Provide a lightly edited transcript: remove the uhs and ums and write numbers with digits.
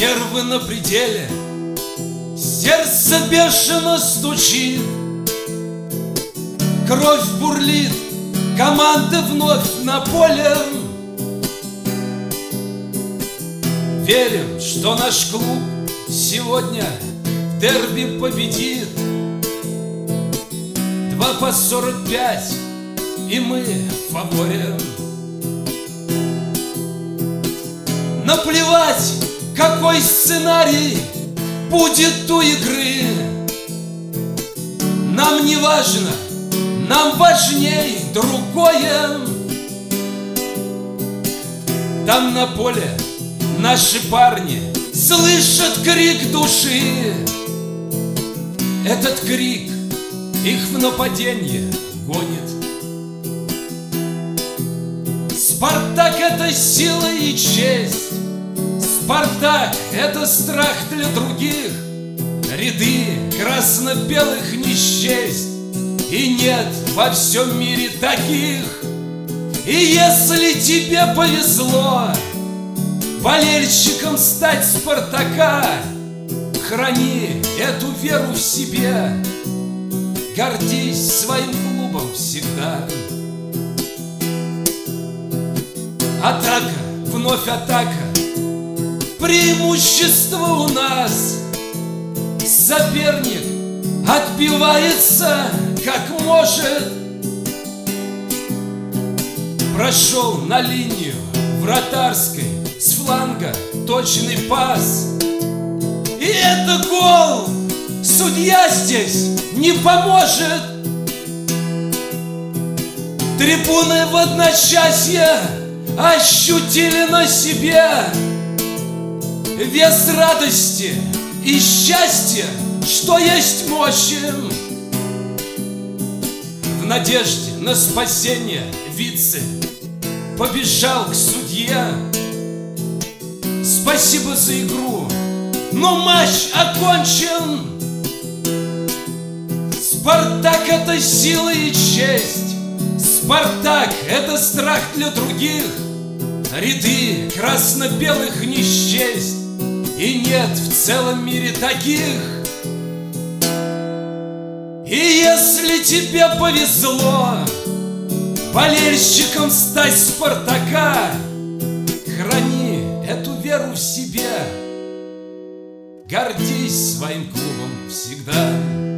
Нервы на пределе, сердце бешено стучит, кровь бурлит, команды вновь на поле. Верим, что наш клуб сегодня в дерби победит. 2 по 45, и мы в фаворе. Наплевать, какой сценарий будет у игры. Нам не важно, нам важней другое. Там на поле наши парни слышат крик души. Этот крик их в нападение гонит. Спартак — это сила и честь. Спартак — это страх для других. Ряды красно-белых не счесть, и нет во всем мире таких. И если тебе повезло болельщиком стать Спартака, храни эту веру в себе, гордись своим клубом всегда. Атака, вновь атака, преимущество у нас. Соперник отбивается как может. Прошел на линию вратарской, с фланга точный пас. И это гол! Судья здесь не поможет. Трибуны в одночасье ощутили на себе вес радости и счастья, что есть мощи. В надежде на спасение вице побежал к судье. Спасибо за игру, но матч окончен. Спартак — это сила и честь. Спартак — это страх для других. Ряды красно-белых не счесть, и нет в целом мире таких. И если тебе повезло болельщиком стать Спартака, храни эту веру в себе, гордись своим клубом всегда.